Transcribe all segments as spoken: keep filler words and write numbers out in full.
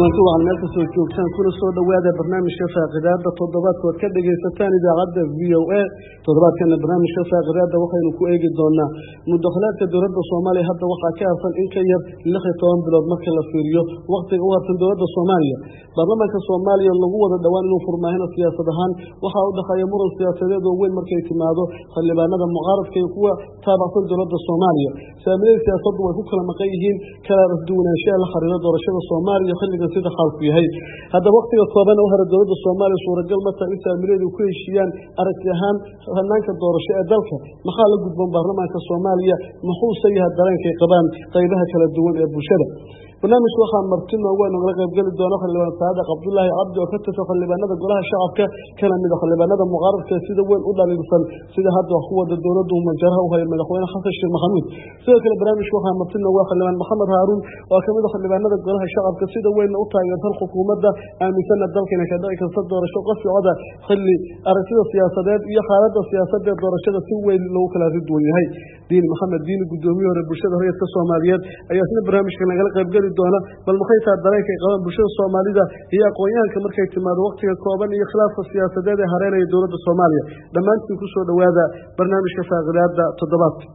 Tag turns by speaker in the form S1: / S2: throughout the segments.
S1: kulanti waxaan meel kasoo joogtaan kuna soo dhawaada barnaamijka faaqidaada toddobaadka ood ka dhagaysataan idaacadda v o a toddobaadkana barnaamijka faaqidaada waxaynu ku eegi doonaa muddakhalaadka dowladda soomaaliya hadda waxaa ka harsan in ka yar lix iyo toban bilood marka la fiiriyo waqtiga u harsan dowladda soomaaliya baarlamaanka soomaaliya lagu wada dhowaan inuu furmaahino siyaasad ahaan waxaa u dhexeeya muran siyaasadeed oo weyn markay timaado xildhibaanada mucaaradka iyo kuwa taabacsan dowladda soomaaliya saamiyada siyaasaddu way ku kala maqan yihiin kala rasduwanaanshaha la xiriira doorashada soomaaliya xilligan sida xaalku yahay haddaba waqtiga kooban u hara dowladda soomaaliya suuragal ma tahay in saamileedu ku heshiiyaan aragti ahaan hanaanka doorasho ee dalka maxaa la gudboon baarlamaanka soomaaliya muxuuse yahay dareenkay qabaan qaybaha kala duwan ee bulshada barnaamijka waxaa marti noogu nagala qaybgeli doona xildhibaan saadiq cabdullaahi cabdi oo ka tirsan xildhibaanada golaha shacabka kana mid a xildhibaanada mucaaradka sida weyn u dhaliilsan sida hadda wax ku wada dowladdu majaraha u haya madaxweyne xasan sheekh maxamuud sidoo kale barnaamijka waxaa marti noogu xildhibaan maxamed haaruun oo ka mid a xildhibaanada golaha shacabka sida weyn u taageersan xukuumadda aaminsana dalkana ka dhici karta doorasho qasicada xilli aragtida siyaasadeed iyo xaaladda siyaasadda ee doorashada si weyn loogu kala ridwan yahay diin maxamed diini guddoomiye hore bulshada horeedka soomaaliyeed ayaa isna barnaamijka nagala qaybgeli doona bal maxay tahay dareenkay qabaan bulshada soomaalida iyo aqoon-yahanka markay timaado waqtiga kooban iyo khilaafka siyaasadeed ee hareynaya dowladda soomaaliya dhammaantiin ku soo dhawaada barnaamijka faaqidaada toddobaadka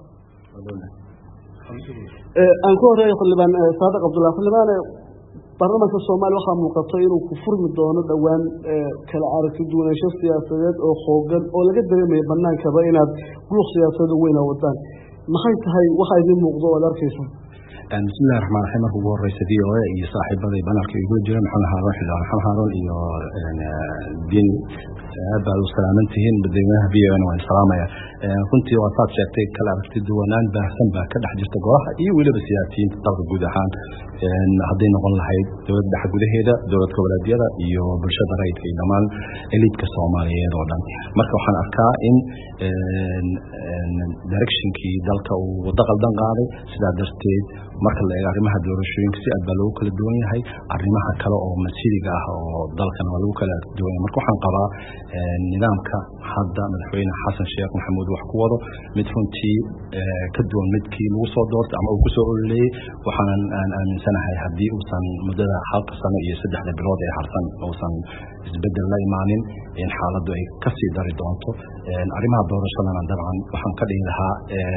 S1: aan ku horeeyo xildhibaan saadiq cabdullahi xildhibaan baarlamaanka soomaaliya waxaa muuqato inuu ku furmi doono dhowaan kala aragti duwanaansho siyaasadeed oo xoogan oo laga dareemaya banaankaba inaad guuq siyaasadeed weyn wadaan maxay tahay waxaa idiin muuqdo oad arkaysaa
S2: bismillahi raxmaan raxiim marka ugu horeysa v o a iyo saaxiibaday banalka igu jira maxamed haaruun xildhibaan maxamed haaruun iyo diin aad baad u salaaman tihiin madaxweynaha v o a waan salaamaya runtii waa saad sheegtay kala aragti duwanaan baahsan baa ka dhex jirta golaha iyo weliba siyaasiyiinta dalka guud ahaan hadday noqon lahayd dowladda dhex gudaheeda dowlad goboleedyada iyo bulshada rayidka iyo dhammaan eliidka soomaaliyeed oo dhan marka waxaan arkaa in directionkii dalka uu wado qaldan qaaday sidaa darteed marka la eego arrimaha doorashooyinka si aad baa loogu kala duwan yahay arrimaha kale oo masiiriga ah oo dalkan waa lagu kala duwan yahay marka waxaan qabaa nidaamka hadda madaxweyne xasan sheekh maxamuud wax ku wado mid runtii ka duwan midkii lagu soo doortay ama uu kusoo ololeeyey waxaan aan aaminsanahay haddii uusan muddada halka sano iyo saddexda bilood ee harsan uusan isbedel la imaanin in xaaladdu ay kasii dari doonto arrimaha doorashadana dabcan waxaan ka dhigi lahaa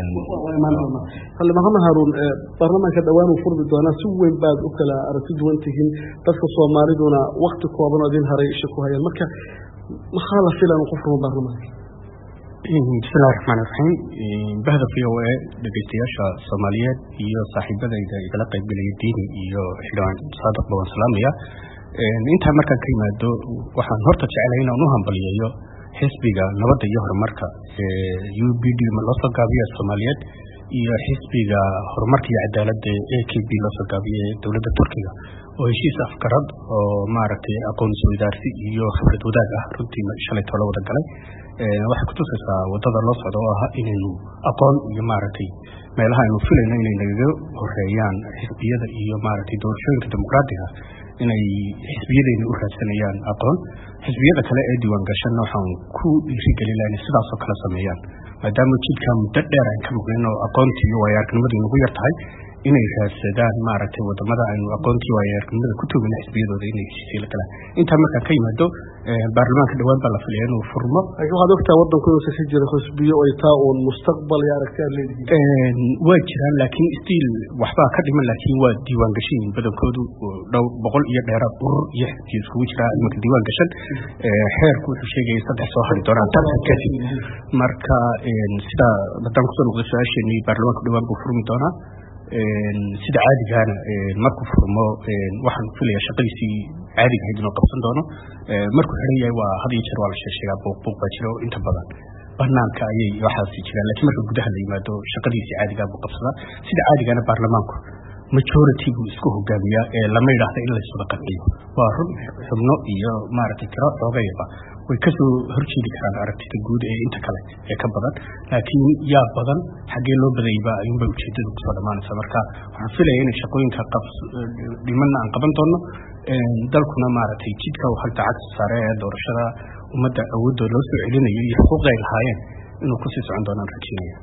S1: xildhibaan maxamed haaruun baarlamaanka dhowaan uu furmi doonaa si weyn baad u kala aragti duwan tihiin dadka soomaaliduna wakti kooban oo idin haray isha ku hayaan marka maxaa la filan ku furmo baarlamaanka
S3: bismillahi raxmaani raxiim bahda v o a dhegeystayaasha soomaaliyeed iyo saaxiibadayda igala qaybgelaya diini iyo xildhibaan saadiq baan salaamaya intaa markaan ka yimaado waxaan horta jecelahay inaan u hambaliyeeyo xisbiga nabadda iyo horumarka u b d loo soo gaabiya soomaaliyeed iyo xisbiga horumarka iyo cadaaladda a k b loo soo gaabiya dowladda turkiga oo heshiis afgarad oo maaragtay aqoon isweydaarsi iyo khibrad wadaag ah runtii shalay toola wada galay waxay kutusaysaa wadada loo socdo oo ah inaynu aqoon iyo maaragtay meelaha aynu filayno inay nagaga horeeyaan xisbiyada iyo maaragtay doorashooyinka dimuqraadiga inay xisbiyadayna u raadsanayaan aqoon xisbiyada kale ee diiwaan gashanna waxaan ku dhiirigelin laha inay sidaasoo kale sameeyaan maadaama jidkaa muddo dheer aan ka maqnayn oo aqoontii iyo waayo-aragnimadu nagu yar tahay inay raadsadaan maaragtay wadamada aynu aqoontii waayo-aragnimada ku toogina xisbiyadooda inay heshiisiila galaan intaa markaan ka yimaado baarlamaanka dhowaan baa la filaya inuu furmo
S1: laakiin waxaad ogtaa waddankuusa ka jira xisbiyo ay taa uun mustaqbal iyo aragti aad leedihiin
S3: waa jiraan laakiin stiil waxbaa ka dhiman laakiin waa diiwaan gashan badankoodu dhow boqol iyo dheeraad urur iyo xisbiyo iskugu jira imanka diiwaan gashan xeerku wuxuu sheegaya saddex soo hari doonaan tartan kadib marka sidaa haddaan kusoo noqdo su-aasheenii baarlamaanka dhowaan buu furmi doonaa sida caadigaana markuu furmo waxaan filayaa shaqadiisii caadiga ahayd inuu qabsan doono markuu xiran yahay waa had iyo jeer waa la sheegsheegaa buuqbuuq baa jira oo inta badan banaanka ayay waxaasi jiraan lakiin marka gudaha la yimaado shaqadiisii caadigaa buu qabsadaa sida caadigaana baarlamaanku majority buu isku hogaamiyaa ee lama yidhaahda in layswada qanciyo waa run xubno iyo maaragtay tiro xoogayaba way kasoo horjeedi karaan aragtida guud ee inta kale ee ka badan laakiin yaa badan xaggee loo badayba ayuunbay ujeedadu kusoo dhammaanaysa marka waxaan filaya inay shaqooyinka dhimanna aan qaban doono dalkuna maaragtay jidka uu halta cagsi saare ee doorashada ummadda awoodooda loo soo celinayo iyo xuquuqda ay lahaayeen inuu kusii socon doonaan rajeynaya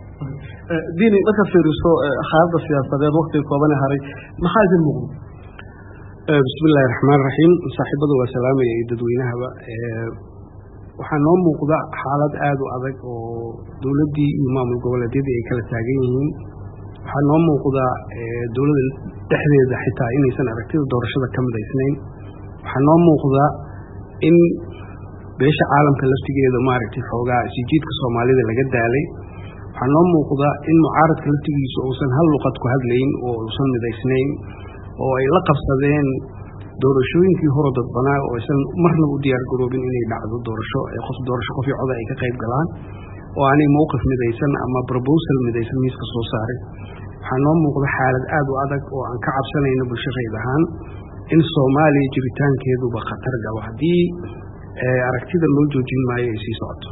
S1: diini marka fiiriso xaaladda siyaasadeed waqtiga kooban ee haray maxaa idin muuqdo
S3: bismillahi raxmaani raxiim saaxiibada waa salaamaya iyo dadweynahaba waxaa noo muuqda xaalad aada u adag oo dowladdii iyo maamul goboleedyadii ay kala taagan yihiin waxaa noo muuqda dowladda dhexdeeda xitaa inaysan aragtida doorashada ka midaysnayn waxaa noo muuqda in beesha caalamka laftigeeda maaragtay xoogaa sijiidka soomaalida laga daalay waxaa noo muuqda in mucaaradka laftigiisa uusan hal luqad ku hadlayn oo uusan midaysnayn oo ay la qabsadeen doorashooyinkii hore dadbanaa oo aysan marnaba u diyaar garoobin inay dhacdo doorasho qof doorasho qof coda ay ka qayb galaan oo aanay mowqif midaysan ama proposal midaysan miiska soo saarin waxaa noo muuqda xaalad aada u adag oo aan ka cabsanayno bulsho rayd ahaan in soomaaliya jiritaankeeduba khatar galo haddii aragtida loo joojin maayo ay sii socoto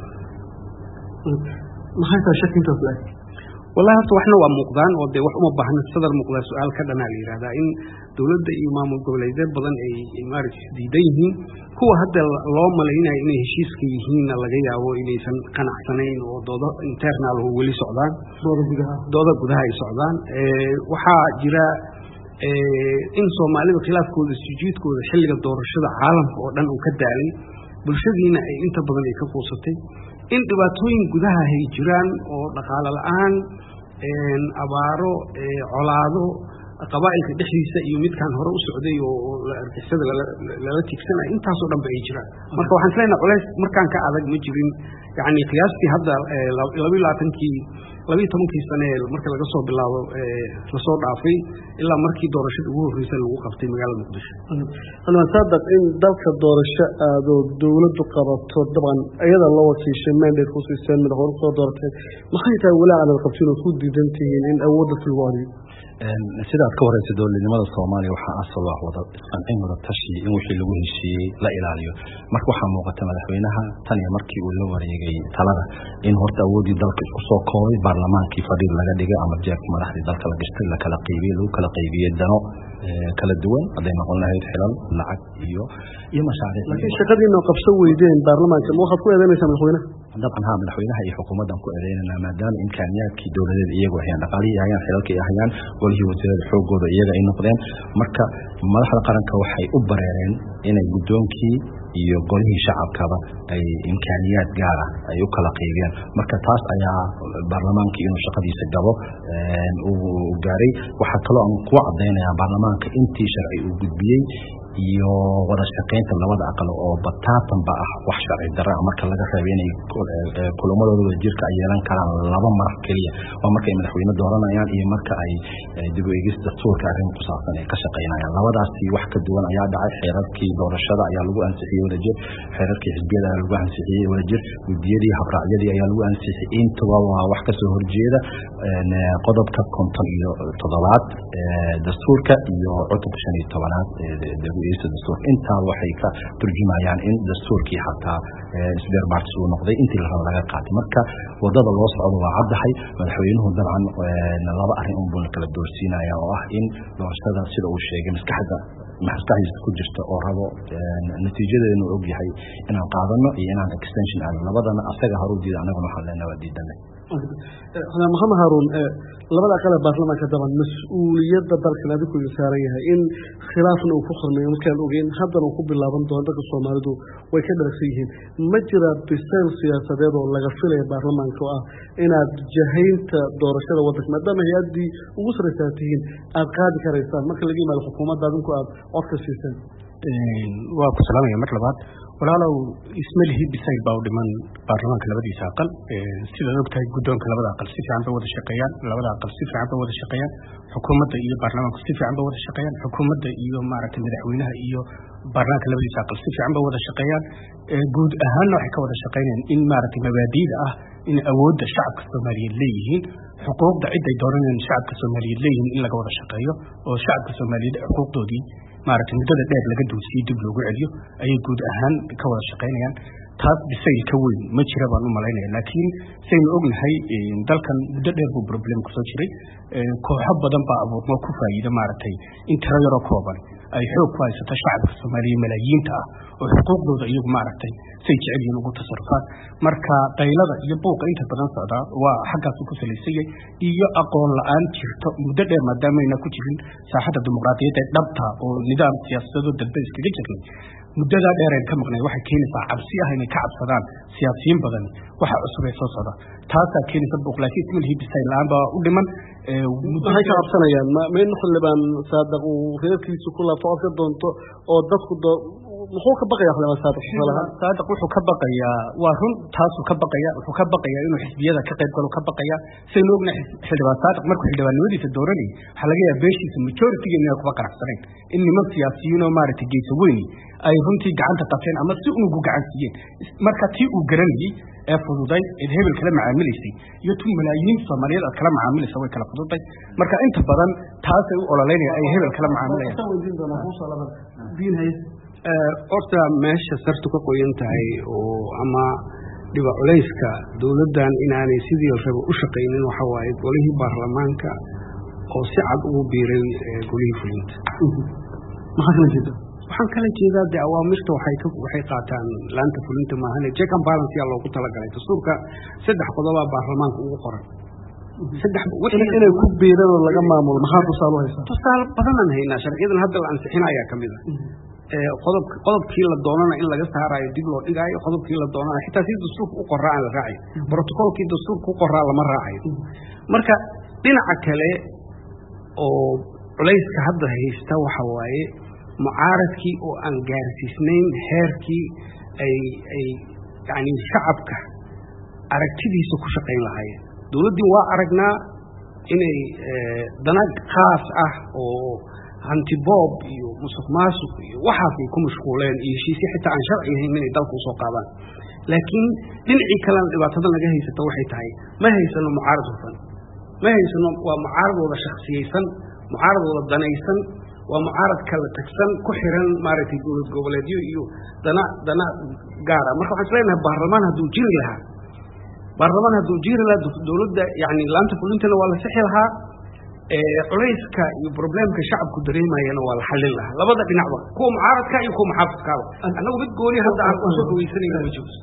S1: maxay tahay shakintaas laag
S3: wallahi horta waxna waa muuqdaan oo dee wax uma baahna sadar muuqdaa su-aal ka dhanaa la yidhahdaa in dowladda iyo maamul goboleedyad badan ay maaragtay isdiidan yihiin kuwa hadda loo malaynayo inay heshiiska yihiinna laga yaabo inaysan qanacsanayn oo doodo internal oo weli socdaan
S1: dooda gudaha
S3: dooda gudaha ay socdaan waxaa jira in soomaalida khilaafkooda sujuudkooda xilliga doorashada caalamka oo dhan uu ka daalay bulshadiina ay inta badan ay ka quusatay in dhibaatooyin gudaha hay jiraan oo dhaqaale la-aan abaaro colaado qabaa'ilka dhexdiisa iyo midkaan hore u socday oo argixisada lala tiigsanaya intaasoo dhan ba ay jiraan marka waxaan isleynaa culays markaan ka adag ma jirin yani qiyaastii hadda labayo labaatankii labayo tobankii sane marka laga soo bilaabo lasoo dhaafay ilaa markii doorashada ugu horreysay lagu qabtay magaalada muqdisho
S1: almasaadaq in dalka doorasho aadoo dowladdu qabato dabcan iyada la wakiishay mandate ku siiseen madaxweyne kusoo dooratay maxay tahay walaa aad qabtiin oo ku diidan tihiin in awoodda lagu horiyo
S2: sidaad ka horeysa dowladnimada Soomaaliya waxa asal ah wada isqancin wada tashi in wixii lagu heshiiyay la ilaaliyo marka waxa muuqata madaxweynaha tan iyo markii uu la wareegay talada in horta awoodii dalka isku soo koobay baarlamaankii fadhiid laga dhigay ama jeebka madaxda dalka la gashtay la kala qaybiyay lagu kala qaybiyay dano kala duwan haday noqon lahayd xilal lacag iyo iyo mashaariic
S1: laakiin shaqadiina qabso weydeen baarlamaanka waxaad ku eedeynaysaa madaxweynaha
S2: dabcan ha madaxweynaha iyo xukuumaddan ku eedeynayna maadaama imkaaniyaadkii dowladeed iyagu hayaan dhaqaalihii hayaan xilalkii hayaan golihii wasiirada xoogooda iyaga ay noqdeen marka madaxda qaranka waxay u bareereen inay guddoonkii iyo golihii shacabkaba ay imkaaniyaad gaar ah ay u kala qaybiyaan marka taas ayaa baarlamaankii inuu shaqadiisa gabo uu gaaray waxaa kaloo aan ku cadaynayaa baarlamaanka intii sharci uu gudbiyey iyo wada shaqeynta labada aqal oo bataatanba ah wax sharci darro ah marka laga reebo inay kulamadooda wadajirka ay yeelan karaan laba mar keliya waa marka ay madaxweyne dooranayaan iyo marka ay dib u eegis dastuurka arrin ku saabsan ay ka shaqeynayaan labadaasi wax ka duwan ayaa dhacay xeerarkii doorashada ayaa lagu ansixiyey wadajir xeerarkii xisbiyada ayaa lagu ansixiyey wadajir guddiyadii habraacyadii ayaa lagu ansixiyey intuba waa wax kasoo horjeeda qodobka konton iyo toddobaad dastuurka iyo cutubka shan iyo tobanaad intaa waxay ka turjumayaan in dastuurkii xataa isbeer baartis uu noqday intii la rabo laga qaatay marka wadada loo socdo waa caddahay madaxweynuhu dabcan laba arrin un buuna kala doorsiinaya oo ah in doorashada sida uu sheegay maskaxda maskaxdiisa ku jirta oo rabo natiijadeenu og yahay inaan qaadano iyo inaan extension aadno labadana asaga hore u diida anaguna waxaan leenahay waa diidanay
S1: maxamed haaruun labada qale baarlamaanka daban mas-uuliyadda dalkan adigu saaran yahay in khilaafna uu ku khurmeeyo markaan ogeyn haddana uu ku bilaaban doono dadka Soomaalidu way ka dharagsan yihiin ma jira bisayl siyaasadeed oo laga filaya baarlamaanka oo ah inaad jahaynta doorashada waddanka maadaama hay-addii ugu sareysaa tihiin aad qaadi karaysaan marka laga yimaado xukuumadda adinku aad codka siiseen
S3: waa ku salaamaya mar labaad walaalow ismalihi bisayl baa u dhiman baarlamaanka labadiisa aqal sidaad ogtahay guddoonka labada aqal si fiican bay wada shaqeeyaan labada aqal si fiican bay wada shaqeeyaan xukuumadda iyo baarlamaanku si fiican bay wada shaqeeyaan xukuumadda iyo maaragtay madaxweynaha iyo baarlamaanka labadiisa aqal si fiican bay wada shaqeeyaan guud ahaanna waxay ka wada shaqeynayaan in maaragtay mabaadi'da ah in awoodda shacabka Soomaaliyeed leeyihiin xuquuqda cid ay dooranayaan shacabka Soomaaliyeed leeyihiin in laga wada shaqeeyo oo shacabka Soomaaliyeed xuquuqdoodii maaragtay muddada dheer laga duusiyo dib loogu celiyo ayay guud ahaan ka wada shaqeynayaan taas bisayl ka weyn ma jira baan u malaynaya laakiin saynu ognahay dalkan muddo dheer buu problem kusoo jiray kooxo badan baa abuurmo ku faa'iida maaragtay in tiro yaroo kooban ay xoog ku haysato shacabka soomaaliya malaayiinta ah oo xuquuqdooda iyagu maaragtay say jecel yihiin ugu tasarufaan marka qaylada iyo buuqa inta badan socdaa waa xaggaasu ku salaysayay iyo aqoon la-aan jirto muddo dheer maadaamayna ku jirin saaxadda dimuqraadiyadda ee dhabta oo nidaam siyaasadoo dalba iskaga jirnay muddadaa dheereen ka maqnay waxay keenaysaa cabsi ah inay ka cabsadaan siyaasiyiin badan waxa cusub ee soo socda taasaa keenaysa buuq laakiin ismalihii bisayl la-aan baa u dhiman
S1: waxay ka cabsanayaan ma in xildhibaan saadaq uu reerkiisa ku laafo ka doonto oo dadku muxuu ka baqayaa xildhibaan saadaq
S3: saadaq wuxuu ka baqayaa waa run taasuu ka baqaya wuxuu ka baqayaa inuu xisbiyada ka qayb galo ka baqaya saynu ognahay xildhibaan saadaq markuu xildhibaannimadiisa dooranayay waxaa laga yaaba beeshiisa majoritiga inay kuba qanacsanayn in niman siyaasiyiin oo maaragtay geesa weyni ay runtii gacanta qabteen ama si unugu gacan siiyeen marka tii uu garanayey ee fududay eed hebel kala macaamilaysay iyo tu malaayiin soomaaliyeed aad kala macaamilaysa way kala fududay marka inta badan taasay u ololeynaya ay hebel kala macaamilayaan
S4: horta meesha sartu ka qoyan tahay oo ama dhiba culayska dowladdan inaanay sidii raba u shaqaynin waxa waaye golihii baarlamaanka oo si cad ugu biiray golihii fulinta
S1: maxaa kala jeeda
S4: waxaan kala jeedaa de awaamirta waxay ka waxay qaataan laanta fulinta maahane check and balance yaa loogu talagalay dastuurka saddex qodobaa baarlamaanka ugu qoran
S1: saddex wixii inay ku biireen oo laga maamulo maxaa tusaale u haysaa
S4: tusaale badanaan haynaa sharciyadan hadda la ansixinayaa kamid ah qodob qodobkii la doonana in laga saarayo dib loo dhigaayo qodobkii la doonana xitaa si dastuurka u qoraa aan la raacayo brotocolkii dastuurka u qoraa lama raacayo marka dhinaca kale oo culayska hadda haysta waxa waaye mucaaradkii oo aan gaarsiisnayn heerkii ay ay yani shacabka aragtidiisa ku shaqayn lahaayeen dowladdii waa aragnaa inay dana khaas ah oo hantiboob iyo musuq maasuq iyo waxaasay ku mashquuleen iyo heshiisyo xitaa aan sharci ahayn inay dalka usoo qaadaan laakiin dhinacii kalena dhibaatada naga haysata waxay tahay ma haysano mucaarad hufan ma haysano waa mucaaradooda shaksiyaysan mucaaradooda danaysan waa mucaarad kala tagsan ku xiran maaragtay dowlad goboleedyo iyo dana dana gaara marka waxaan islenahay baarlamaan hadduu jiri lahaa baarlamaan hadduu jiri lahaa dowladda yani laanta fulintana waa la sixi lahaa culayska iyo problemka shacabku dareemayana waa la xallin lahaa labada dhinacba kuwa mucaaradka iyo kuwa muxaafidkaaba annagu mid gooni hadda aan kusoo dhawaysanayna ma jirto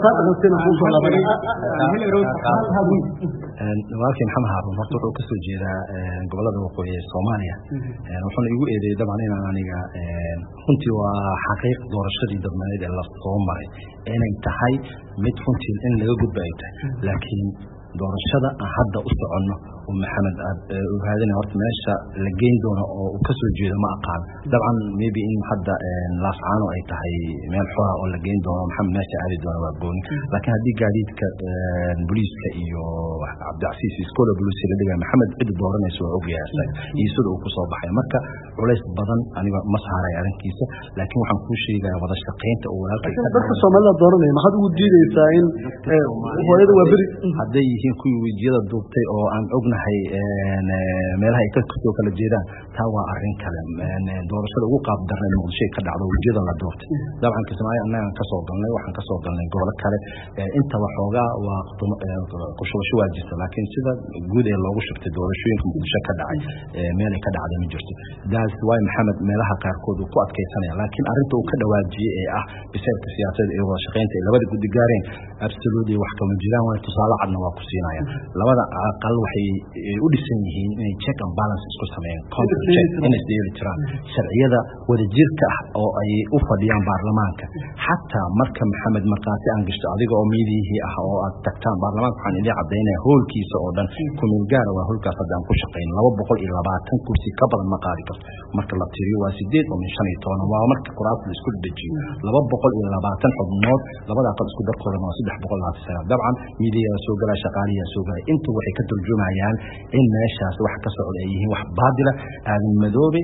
S2: walaalkii maxamed haarun horta wuxuu kasoo jeedaa gobolada waqooyi ee soomaaliya wuxuuna igu eedeeyey dabcan inaan aniga runtii waa xaqiiq doorashadii dadmaneed ee lasoo maray inay tahay mid runtii in laga gudba ay tahay laakiin doorashada aan hadda u soconno oo maxamed aad ogaadina horta meesha la geyn doono oo uu kasoo jeedo ma aqaan dabcan maybe in hadda laascaano ay tahay meel xora oo la geyn doono maxamed meesha aadi doono waa gooni laakiin haddii gaadiidka booliiska iyo cabdicasiis iskoola booliiska la dhigaa maxamed cid dooranaysa waa ogyahay iyo sida uu kusoo baxay marka culays badan aniga ma saaray arrinkiisa laakiin waxaan kuu sheegayaa wada shaqaynta oo walaalkay
S1: dadka soomaalida dooranaya maxaad ugu diidaysaa in hooyada waa beri
S2: hadday yihiin kuwii wejiyada duubtay oo aan ognahay meelaha ay kasoo kala jeedaan taa waa arrin kale doorashada ugu qaab darnay muqdisho ka dhacdo wejiyada la duubtay dabcan kismaayo annagaan kasoo galnay waxaan kasoo galnay gobolo kale intaba xoogaa waa qushubasho waa jirta laakiin sida guud ee loogu shubtay doorashooyinka muqdisho ka dhacay meelay ka dhacday ma jirto daas waay maxamed meelaha qaarkood uu ku adkaysanaya laakiin arrinta uu ka dhawaajiyey ee ah biseelka siyaasadeed ee wada shaqaynta ay labada guddi gaareen absolutely wax kama jiraan waa tusaale cadna waa ku siinaya labada aqal waxay u dhisan yihiin inay check and balance isku sameeyaan counter check inay isdheeli jiraan sharciyada wadajirka ah oo ay u fadhiyaan baarlamaanka xataa marka maxamed markaasi aan gashto adiga oo miidiyihii ah oo aad tagtaan baarlamaanka waxaan idin caddaynaya hoolkiisa oo dhan kumil gaara waa hoolkaas hadda aan ku shaqayn laba boqol iyo labaatan kursi ka badan ma qaadi karto marka la tiriyo waa sideed oo min shan iyo toban waa marka kuraas la isku dejiyo laba boqol iyo labaatan xubnood labada aqal isku darkoodana waa saddex boqol labaatan sagaal dabcan miidiyaa soo galaa shaqaaliyaa soo galay inta waxay ka turjumayaan in meeshaas wax ka socda ay yihiin wax baadila aadan madoobe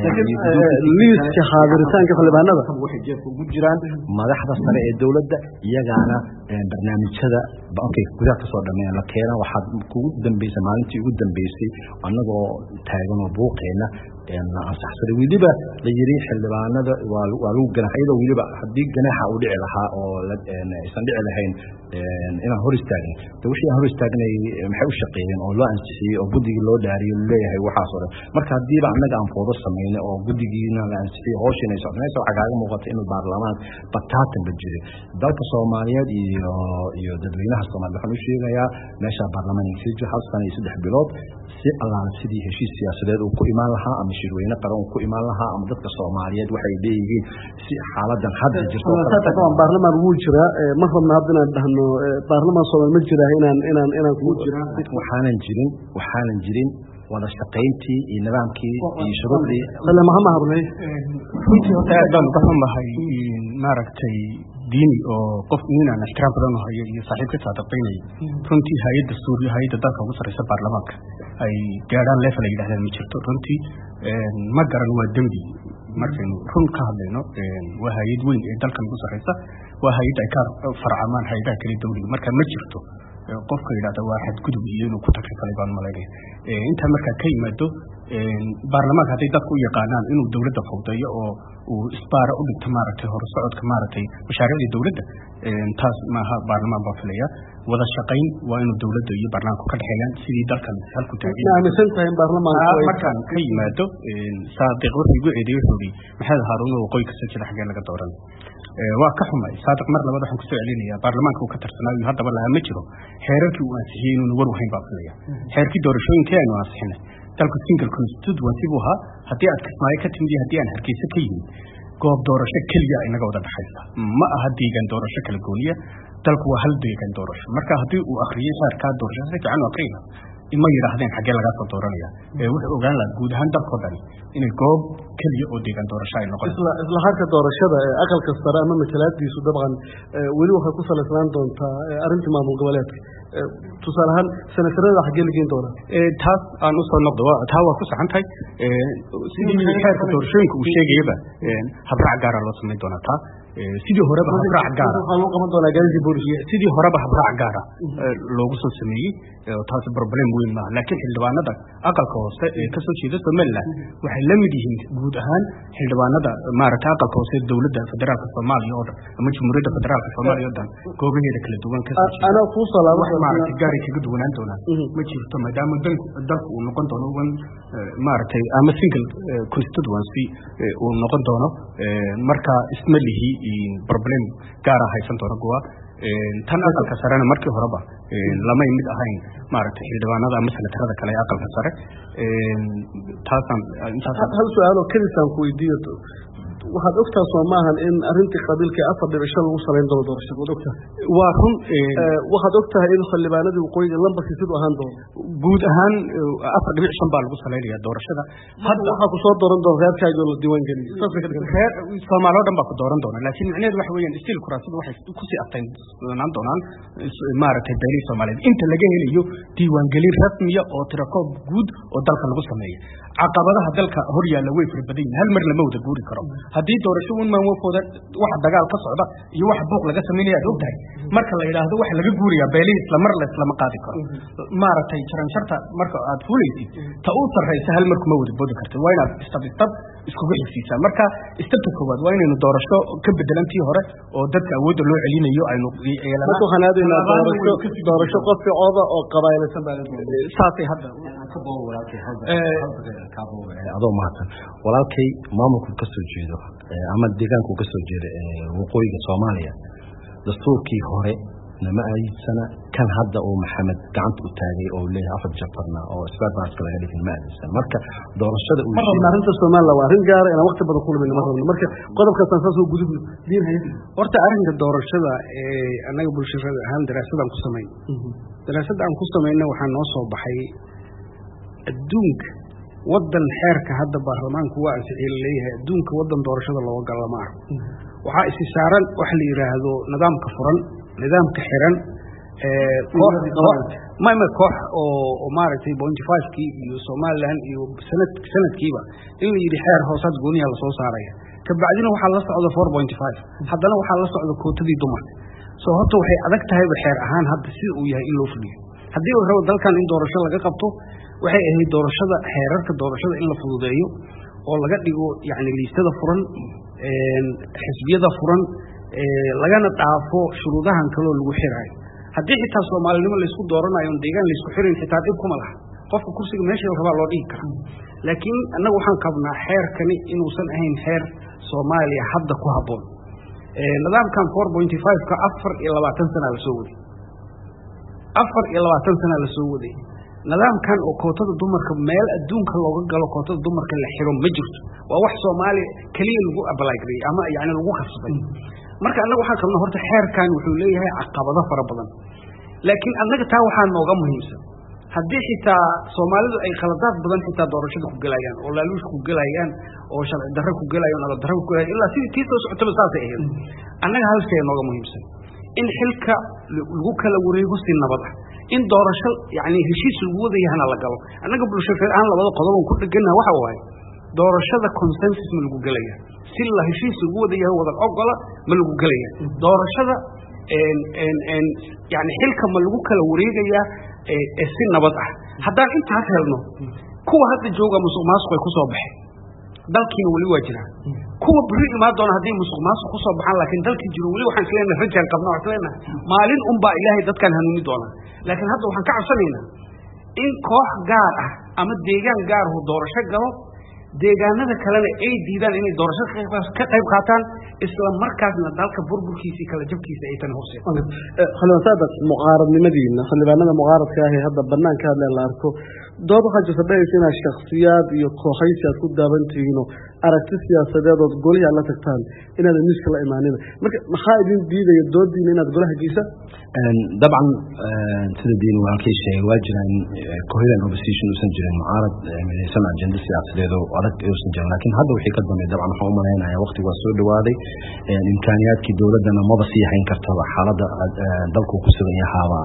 S1: liiska xaadiritaanka xildhibaanada
S2: waxay jeebka ugu jiraan madaxda sare ee dowladda iyagaana barnaamijyada okay gudaha kasoo dhameeyay la keena waxa kugu dambeysay maalintii ugu dambeysay anagoo taagan oo buuqeena een ansaxsaday wiliba la yiri xildhibaanada waa lagu ganaxayda wiliba hadii ganaxa uu dhici lahaa oo aysan dhici lahayn inaan hor istaagin wixii hor istaagnay maxay u shaqeeyeen oo loo ansixiyay oo guddiga loo dhaariyay leeyahay waxa soo marka hadii ba anaga aan foodo sameeyay oo guddigiina la ansixiyay hooshina ay socnayso xagaaga muuqata in baarlamaan bataatan bajire dalka Soomaaliyeed iyo iyo dadweynaha Soomaaliyeed waxaan u sheegayaa meesha baarlamaanka si hal sano iyo saddex bilood si Allah sidii heshiis siyaasadeed uu ku imaan lahaa ama shirweyne qaran uu ku imaan lahaa ama dadka Soomaaliyeed waxay leeyihiin si xaaladan hadda jirto
S1: baarlamaan uu jira ma rabna hadda dhahno baarlamaan Soomaaliyeed ma jira inaan inaan inaan ku jira
S2: waxaanan jirin waxaanan jirin wada shaqeyntii iyo nidaamkii iyo shuruucdii
S1: la mahama hadlay
S3: runtii hadda waxaan bahay maaragtay diini oo qof inaan ixtiraam badan u hayo iyo saaxiibka saadaqaynay runtii hay'adda Suuriya hay'adda dalka ugu sareysa baarlamaanka ay gaaraan level ay yiraahdaan ma jirto runtii ma garan waa dambi markaynu run ka hadlayno waa hay'ad weyn ee dalka ugu sareysa waa hay'ad ay ka farcamaan hay'adaha kale dawliga marka ma jirto qofka yiraahdo waa xad gudub iyo inuu ku takrifalay baan malaynay inta marka ka yimaado baarlamaanka haday dadku u yaqaanaan inuu dawladda fawdeeyo oo uu isbaara u dhigto maaragtay hor socodka maaragtay mashaariicda dawladda taas maaha baarlamaan baa filaya wada shaqayn waa inuu dawladda iyo baarlamaanku ka dhaxeeyaan sidii dalkan halku taagay
S1: aaminsan tahay baarlamaanka
S3: markaan ka yimaado saadiq wuxuu igu eedeeyay wuxuu maxay Haaruun oo qoy ka soo jira xagee laga dooran waa ka xumay saadiq mar labada waxaan ku soo celinayaa baarlamaanka uu ka tirsanaayo haddaba la ma jiro xeerarkii uu ansixiyay inuu war wahayn baa filaya xeerkii doorashooyinka aynu ansixinay dalka single constituency buu ahaa haddii aad kismaayo ka timid haddii aan hargeysa ka yimin goob doorasho keliya inaga wada dhaxaysa ma aha deegaan doorasho kala gooniya dalku waa hal deegaan doorasho marka haddii uu akhriyay xeerkaa doorasho si fiican u akhriyay ima yiraahdeen xagee laga soo dooranaya ee wuxuu ogaan lahaa guud ahaan dalka dhan inay goob kaliya oo deegaan doorasho ay noqoto
S1: isla isla harka doorashada ee aqalka sare ama matalaadiisu dabcan weli waxa ku saleysan doonta arinta maamul goboleedka tusaalahan sanatarada xagee lageyn doona
S3: ee taas aan u soo noqdo taa waa ku saxantahay ee sidii xeerka doorashooyinka uu sheegayba habraac gaar ah loo sameyn doona taa sidii horeba habraac gaar ah
S1: waxaa loo qaban doonaa gaadiidka booliska
S3: sidii horeba habraac gaar ah loogu soo sameeyay taas problem weyn ma laakiin xildhibaanada aqalka hoose ee ka soo jeeda Soomaaliland waxay la mid yihiin guud ahaan xildhibaanada maaragtay aqalka hoose dawladda federaalka Soomaaliya oo dhan ama jamhuuriyadda federaalka Soomaaliya oo dhan goobaheeda kala duwan ka soo jeeda
S1: ana ku salaamo
S3: maaragtay gaari kaga duwanaan doona ma jirto maadaama dalku uu noqon doono wan maaragtay ama single constituency uu noqon doono marka isma lihi problem gaar ah haysan doona go'a tan aqalka sarena markii horeba lama mid ahayn maaragtay xildhibaanada ama sanatarada kale ee aqalka sare taasan
S1: hal su'aal oo kalisan ku weydiiyo waxaad ogtaa Soomaaliland in arintii qabiilka afar dhibic shan lagu saleyn doono doorashada wad ogtaa
S3: waa run
S1: waxaad ogtahay in xildhibaanadii waqooyiga lambarka sidoo ahaan doono
S3: guud ahaan afar dhibic shan baa lagu saleynayaa doorashada
S1: hadda waxa ku soo dooran doona reerkaaga la diiwaan geliyay
S3: reer Soomaaliya dhan baa ku dooran doona laakiin macnaheedu waxa weeyaan still kuraasadu waxay ku sii aftaan doonaan doonaan maaragtay beelay Soomaaliyeed inta laga helayo diiwaan gelin rasmiya oo tirakoob guud oo dalka lagu sameeyo caqabadaha dalka hor yaalla way farbadin hal mar lama wada guuri karo haddii doorasho un maan wafooda wax dagaal ka socda iyo wax buuq laga sameeyo aad ogtahay marka la yiraahdo wax laga guuriyaa beelay isla mar la isla ma qaadi karo maaragtay jaran sharta marka aad fuulaysid ta u sarreysa hal mar kuma wada boodi kartid waa inaad istab istab isku xigsiisaa marka istabta koowaad waa inaynu doorasho ka bedelantii hore oo dadka awoodda loo celinayo aynu
S1: yeelana marka xanaadina doorasho doorasho qof cooda oo qabaaylaysan baa
S3: saasay hadda
S2: ka boo walaalkay ka boo adoo mahadsan walaalkay maamulku ka soo jeedo ama deegaanku ka soo jeedo waqooyiga Soomaaliya dastuurkii hore nama aysana kan hadda oo maxamed gacanta u taagay oo leeyahay afar jafarna oo isbarbaaska laga dhigay ma aysan marka doorashada uu
S1: sheegay arinta Soomaaliya waa arin gaar ah in waqti badan kulmin ma rabno marka qodobka sansaas uu gudub diin hay'ad
S4: horta arinta doorashada ee anaga bulshada ahaan daraasadan ku sameeyay daraasadan ku sameeyna waxaa noo soo baxay adduunka wadan xeerka hadda baarlamaanku waa ansixiyay leeyahay adduunka wadan doorashada loo galama ah waxa is saaran wax la yiraahdo nidaamka furan nidaamka xiran ee koox ma ma koox oo maaragtay point five kii iyo Soomaaliland iyo sanad sanadkiiba in la yiri xeer hoosaad gooniya la soo saaraya ka bacdina waxa la socdo four point five haddana waxa la socdo kootadii dumarka soo horta waxay adag tahay xeer ahaan hadda sida uu yahay in loo fuliyo haddii uu rabo dalkan in doorasho laga qabto waxay ahayd doorashada xeerarka doorashada in la fududeeyo oo laga dhigo yacni liistada furan xisbiyada furan lagana dhaafo shuruudahan kaloo lagu xiraayo haddii xitaa soomaalinimo laysku dooranayo deegaan laysku xirin xitaa dhib kuma laha qofka kursiga meesha la rabaa loo dhigi karaa laakiin annaga waxaan qabnaa xeerkani inuusan ahayn xeer soomaaliya hadda ku habboon nidaamkan four pointy five ka afar iyo labaatan sana la soo waday afar iyo labaatan sana la soo waday nidaamkan oo kootada dumarka meel adduunka looga galo kootada dumarka la xiro ma jirto waa wax Soomaaliya kaliya lagu apply garay ama yaani lagu khasbay marka annaga waxaan qabnaa horta xeerkan wuxuu leeyahay caqabado fara badan laakiin annaga taa waxaa nooga muhiimsan haddii xitaa Soomaalidu ay khaladaad badan xitaa doorashada ku galayaan oo laaluush ku galayaan oo sharci darro ku galayaan oo darro ku galayaan ilaa sidii tii soo socotay saasay ahayd annaga hal shay nooga muhiimsan in xilka lagu kala wareego si nabad ah in doorasho yaani heshiis lagu wadayahana la galo annaga bulshada aan labada qodob ku dhigana waxa waaye doorashada consensus ma lagu galaya si la heshiis lagu wadayahay wada ogola ma lagu galaya doorashada en en en yaani xilka ma lagu kala wareegaya ee si nabad ah haddaan intaas helno kuwa hadda jooga musuq maasuq ay ku soo baxay dalkiina wali waa jira kuwa bari ma doona hadii musuq maasuq ku soo baxan laakiin dalkii jiro wali waxaan isleeyahay rajaan qabnaa waxaan isleeyahay maalin un baa ilaahay dadkan hanuuni doona laakiin hadda waxaan ka cabsanaynaa in koox gaar ah ama deegaan gaar ah doorasho galo deegaanada kalena ay diidaan inay doorasho ka qayb qaataan isla markaasna dalka burburkiisa kala jabkiisa ay tan horseed
S1: xalwataada muqaaradnimadiina xildhibaanada muqaaradka ah ee hadda banaanka hadla la arko dood waxa jirta in shakhsiyaad iyo kooxaysi aad ku daabantihiin aragti siyaasadeed oo goliya la tagtaan inaad miiska la imaanina marka maxaa idin diidaya doodiina inaad golaha geeysa
S2: een dabcan sida diin waa kay sheegay waa jiraan kooxdan opposition usan jirin mucaarad midaysan ajenda siyaasadeed oo adag usan jirin laakiin hadda wixii ka dambeeyay dabcan waxa uu maleeynaya waqtigu waa soo dhawaaday imkaaniyaadkii dawladana ma basiyahayn karto xaaladda dalku ku sugan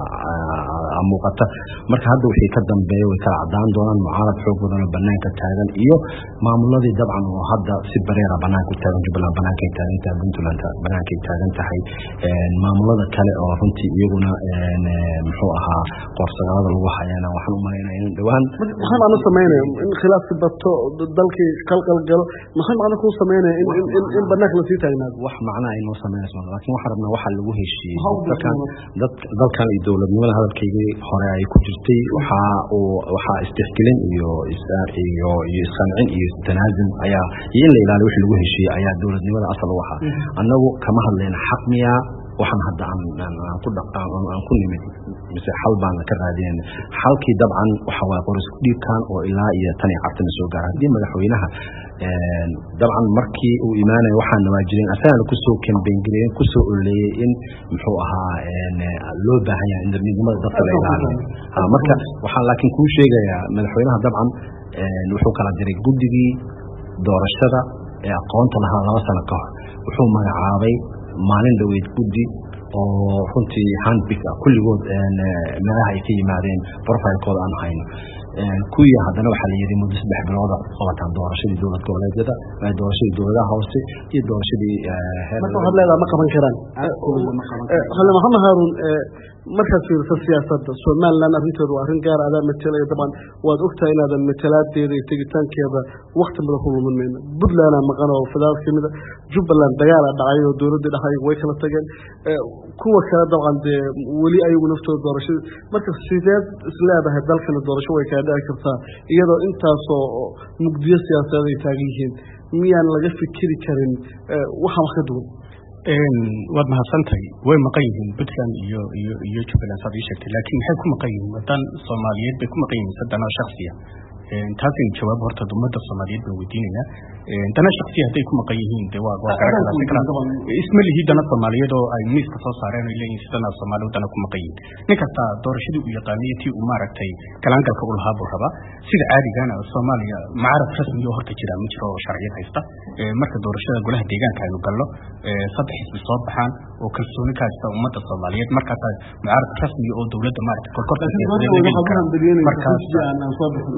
S2: yahay muuqata marka hadda wixii ka dambeeyay way kala cadaan doonaan mucaarad xoog badan oo banaanka taagan iyo maamuladii dabcan oo hadda si bareera banaanka taagan Jubbaland banaanka taagan tahay Puntland banaanka taagan tahay maamulada kale oo runtii iyaguna muxuu ahaa qorshayaal lagu hayana waxaan u maleynayaa in dhawaan
S1: waxaan aan sameeyay in khilaafka bato dalkii qalqal galo maxaan aan ku sameeyay in in in banaanka la sii taagnaado
S2: wax macna ay noo sameeyaan laakiin waxa rabna waxa lagu heshiiyay dadkan dalkan iyo dawladnimada hadalkayga hore ay ku jirtay waxa oo waxa istixqilin iyo iyo iyo isqancin iyo tanaazul ayaa in la ilaaliyo wixii lagu heshiiyay ayaa dawladnimada asal waxa annagu kama hadlayna xaq miya waxaan hadda aan ku dhaqaan aan ku nimid mise xal baan ka raadin xalkii dabcan waxa waa qoris dhiibkan oo ilaa iyo tan iyo cartan soo gaaray madaxweynaha ee dabcan markii uu iimaanay waxaan waajirin asana ku soo campaign gareyn ku soo uleeyay in muxuu ahaa loo baahan yahay in midnimada dadka la ilaaliyo marka waxaan laakiin ku sheegayaa madaxweynaha dabcan wuxuu kala diray guddigii doorashada ee aqoonta lahaa laba sano ka hor wuxuu magacaabay maalin dhaweyd guddi oo runtii handpick ah kulligood meelaha ay ka yimaadeen profile-kooda aan hayno kuwii haddana waxaa la yidhi muddo saddex bilooda qabataan doorashadii dowlad goboleedyada doorashadii dowladaha hoose iyo doorashadii
S1: marka waxaad leedahay ma qaban karaan xale maxamed haaruun markaad fiiriso siyaasadda Somaliland arrinteedu waa arrin gaar ah adaa matalaya dabcan waad ogtahay inaadan matalaadeeda iyo tegitaankeeda waqti badan ku lumin Puntland maqan oo federal kamida Jubbaland dagaal dhacay oo dowladda dhaxay way kala tageen kuwa kale dabcan wali ayagu naftooda doorashada marka sideed islaadahay dalkan doorasho way ka dhici kartaa iyadoo intaas oo mugdiyo siyaasadeed ay taagan yihiin miyaan laga fikiri karin waxa wax ka duwan
S3: een wad mahadsantahay way maqan yihiin Puntland iyo iyo iyo Jubbaland sadii sheegtay laakiin maxay ku maqan yihiin wadan Soomaaliyeed bay ku maqan yihiin sadana shakhsiya een taasi jawaab horta ummadda Soomaaliyeed bay weydiinayna een dana shakhsiya haday ku maqan yihiin de waa waa garan karaan ismalihi dana Soomaaliyeed oo ay miiska soo saareen oo leeyihiin sadana Soomaaliyeed dana ku maqan yihiin ninkasta doorashadii u yaqaaniyay u maaragtay kalaangalka u lahaa buu raba sida caadigaana Soomaaliya maarad rasmi oo horta jira ma jiro sharciyad haysta marka doorashada golaha deegaanka aynu galno saddex xisbi soo baxaan oo kalsooni ka haysta ummadda Soomaaliyeed marka taas maarad rasmi oo dawladda maaragtay korkorka markaas waa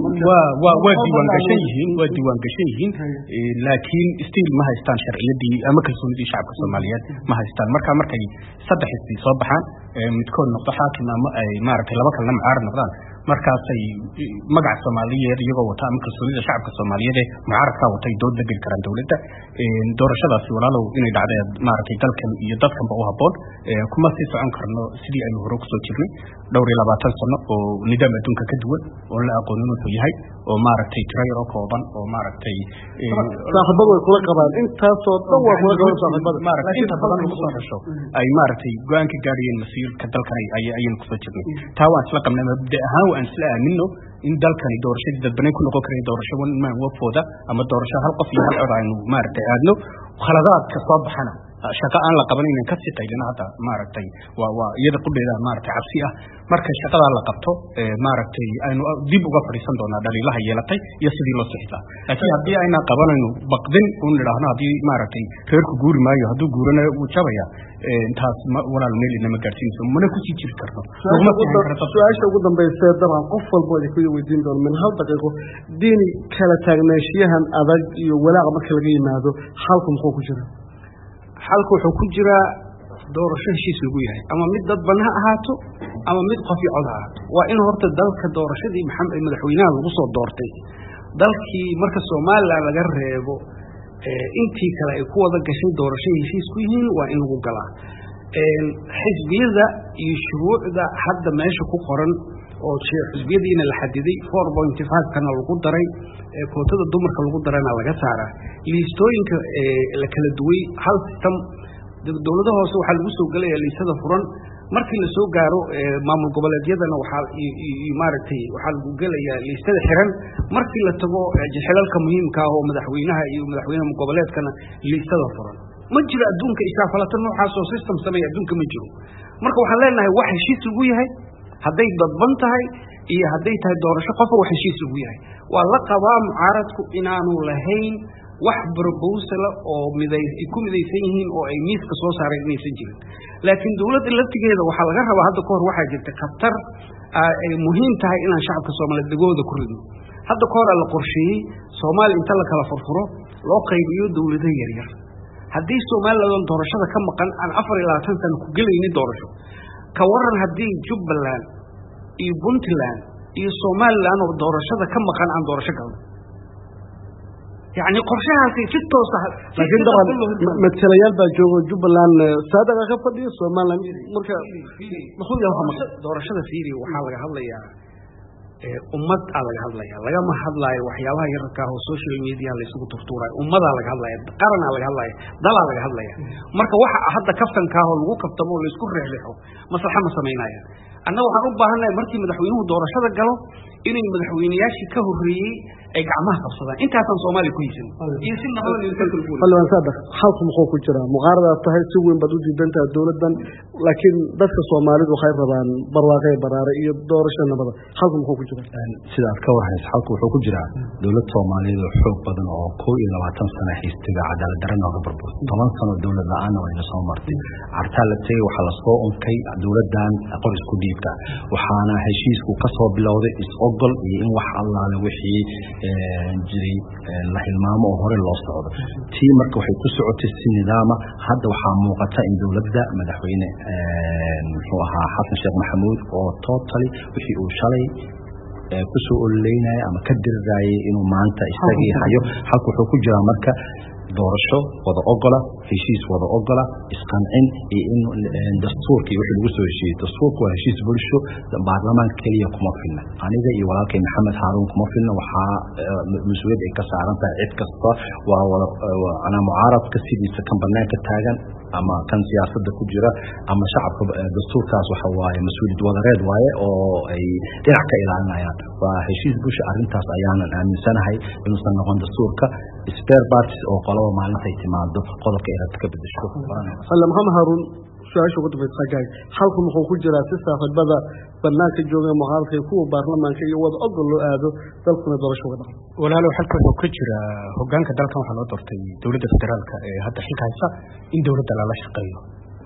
S3: waa waa waa diiwaan gashan yihiin waa diiwaan gashan yihiin laakiin still ma haystaan sharciyadii ama kalsoonidii shacabka Soomaaliyeed ma haystaan marka markay saddex istii soo baxaan midkood noqdo xaakim ama ay maaragtay laba kalena mucaarad noqdaan markaasay magaca Soomaaliyeed iyagoo wata ama kalsoonida shacabka Soomaaliyeed ee mucaaradka watay dood la geli karaan dawladda doorashadaasi walaalow inay dhacday maaragtay dalkan iyo dadkanba u haboon kuma sii socon karno sidii aynu hore ku soo jirnay dhowr iyo labaatan sano oo nidaam adduunka ka duwan oo la aqoonin wuxuu yahay oo maaragtay tiro yar oo kooban oo maaragtay
S1: saaxiibadu way kula qabaan intaasoo dhan waa kula qabaan saaxiibada
S3: maaragtay inta badan lagu soo dhasho ay maaragtay go'aan ka gaariyeen masiirka dalkan ay ayaynu ku soo jirnay taa waan isla qabnay mabda ahaan waan isla aamino in dalkani doorashadii dadbanay ku noqon karay doorasho wan maan wafooda ama doorasho hal qof iyo hal cod aynu maaragtay aadno khaladaadka soo baxana shaqo aan la qaban inaan ka sii qaylina hadda maaragtay waa waa iyada qudheeda maaragtay cabsi ah marka shaqada la qabto maaragtay aynu dib uga fariisan doonaa dhaliilaha yeelatay iyo sidii loo sixdaa laakiin haddii ayna qabanayno baqdin uun nidhaahno haddii maaragtay reerku guuri maayo hadduu guurana wuu jabaya intaas walaal meel inama gaarsiinayso mana ku sii jiri karno
S1: su-aasha ugu dambaysa dabcan qof walba idinku weydiin doono min hal daqiiqo diini kala taagnaanshiyahan adag iyo walaaca marka laga yimaado xalku muxuu ku jira
S4: xalku wuxuu ku jiraa doorasho heshiis lagu yahay ama mid dad ban ha ahaato ama mid qof iyo cod ha ahaato waa in horta dalka doorashadii maxamed madaxweynaha lagu soo doortay dalkii marka Soomaaliland laga reebo intii kale ay ku wada gashay doorasho heshiis ku yihiin waa in lagu galaa xisbiyada iyo shuruucda hadda meesha ku qoran oo xisbiyadiina la xadiday four point five kana lagu daray kootada dumarka lagu darana laga saaraa liistooyinka la kala duway hal system dawladaha hoose waxa lagu soo galaya liistada furan markii la soo gaaro maamul goboleedyadana waxa maaragtay waxa lagu galaya liistada xiran markii la tago xilalka muhiimka ah oo madaxweynaha iyo madaxweynaha goboleedkana liistada furan ma jiro adduunka ishaafalata noocaas oo system sameeya adduunka ma jiro marka waxaan leenahay wax heshiis lagu yahay hadday dadban tahay iyo hadday tahay doorasho qof wax heshiis lagu yahay waa la qabaa mucaaradku inaanu lahayn wax proposal oo miday ku midaysan yihiin oo ay miiska soo saareen inaysan jirin laakiin dawladda laftigeeda waxa laga rabaa hadda kahor waxa jirta khatar ay muhiim tahay inaan shacabka Soomaaliyeed dagooda ku ridno hadda kahor la qorsheeyay Soomaaliya inta la kala furfuro loo qaybiyo dawladaha yar yar haddii Soomaaliland doorashada ka maqan aan afar iyo labaatan sano ku galaynin doorasho ka waran haddii Jubbaland iyo Puntland iyo Soomaaliland oo doorashada ka maqan aan doorasho galno يعني qorshahaasi si toos ah
S1: laakiin dabcan matalayaal baa joogo Jubbaland saadaga ka fadhiyo Soomaaliland marka
S4: maxuu yahay doorashada fiiri waxa laga hadlayaa ee ummad aa laga hadlayaa laga ma hadlaayo waxyaabaha yarka ah oo social media la isugu turtuuray ummada laga hadlayaa qaran laga hadlayaa dal laga hadlayaa marka waxa hadda kaftanka ah oo lagu kaftamo oo la isku reexreexo maslaxa ma sameynaya annagu waxaan u baahanahay markii madaxweynuhu doorashada galo inay madaxweynayaashii ka horreeyay ay gacmaha qabsadaan intaasan Soomaali ku haysan iyo si nabad iyo kala guul
S1: walaa saadax xalku muxuu ku jira muqaarada tahay si weyn bad u diidanta dawladdan laakiin dadka Soomaalidu waxay rabaan barwaaqay baraare iyo doorasho nabad xalku muxuu ku jira
S2: sida aad ka warhayso xalku wuxuu ku jira dawlad Soomaaliyeed oo xoog badan oo kow iyo labaatan sano haystiga cadaalad darrada uga burbur toban sano dawlad la'aan oo ay soo martay cartaalatay waxa la soo unkay dawladdan aqoon isku dhiibta waxaana heshiisku ka soo bilowday is ogol iyo in wax allaale wixii jiray la hilmaamo oo hore loo socdo tii marka waxay ku socotay si nidaama hadda waxaa muuqata in dawladda madaxweyne muxuu ahaa Xasan Sheekh Maxamuud oo totally wixii uu shalay ku soo oleynay ama ka dirayay inuu maanta isagii hayo halka wuxuu ku jira marka doorasho wada ogola heshiis wada ogola isqancin iyo in dastuurkii wixii lagu soo heshiiyay dastuurku waa heshiis bulsho baarlamaanka kaliya kuma filna aniga iyo walaalkay Maxamed Haruun kuma filna waxa mas'uuliyad ay ka saaran tahay cid kasta waa ana mucaaradka sidiisa kan banaanka taagan ama kan siyaasadda ku jira ama shacabka dastuurkaas waxa waaye mas'uuliyad wadareed waaye oo ay dhinac ka ilaalinayaan waa heshiis bulsho arintaas ayaanan aaminsanahay inuusan noqon dastuurka spare parts oo qolaba maalinta ay timaado qodobka ay rabto ka bedesho
S1: alla Maxamed Haruun su'aasha ugu dambaysa xagaay halku muxuu ku jiraa si saaxiibada banaanka jooga muqaalka kuwa baarlamaanka iyo wada ogol loo aado dalkuna doorasho wada
S3: walaalo halka wuxuu ku jira hogaanka dalkan waxa loo doortay dawladda federaalka ee hadda xilka haysa in dawladda la shaqeeyo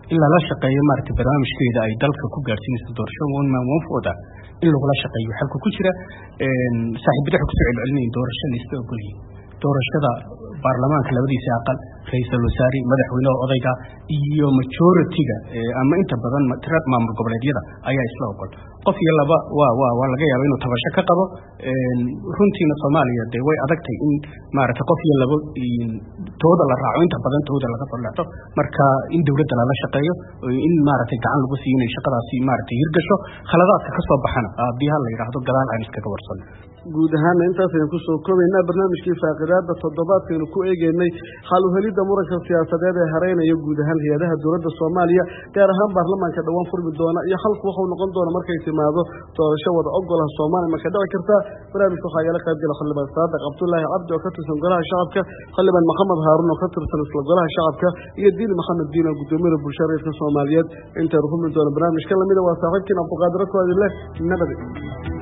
S3: in lala shaqeeyo maaragtay barnaamijkeeda ay dalka ku gaarsiinayso doorasho one man one vote in lagula shaqeeyo xalka ku jira saaxiibada xog soo celcelinayeen doorasho la iska ogol yihiin doorashada baarlamaanka labadiisa aqal ra'iisul wasaare madaxweynaha odayga iyo majority-ga ama inta badan tirad maamul goboleedyada ayaa isla ogol qof iyo laba waa waa waa laga yaabaa inuu tabasho ka qabo runtiina Soomaaliya de way adagtay in maaragtay qof iyo laba tooda la raaco inta badan tooda laga fadlaato marka in dawladda la shaqeeyo in maaragtay gacan lagu siiyay shaqadaasi maaragtay hirgasho khaladaadka ka soo baxana haddii hal la yiraahdo gadaal aan iskaga warsan
S1: guud ahaan intaas ayaan ku soo koobaynaa barnaamijkii faaqidaada toddobaadkeenu ku eegeynay xal u helidda muranka siyaasadeed ee hareynaya guud ahaan hay'adaha dowladda Soomaaliya gaar ahaan baarlamaanka dhawaan furmi doona iyo xalku wuxuu noqon doona markay timaado doorasho wada ogol ah Soomaaliya ma ka dhici karta barnaamijka waxaa igala qayb gala xildhibaan Saadaq Cabdullaahi Cabdi oo ka tirsan golaha shacabka xildhibaan Maxamed Haaruun oo ka tirsan isla golaha shacabka iyo Diin Maxamed Diin oo guddoomiyaha bulshada reerka Soomaaliyeed inta ruxmin doona barnaamijka lamida waa saaxiibkiin Abdulqaadir Koodile nabad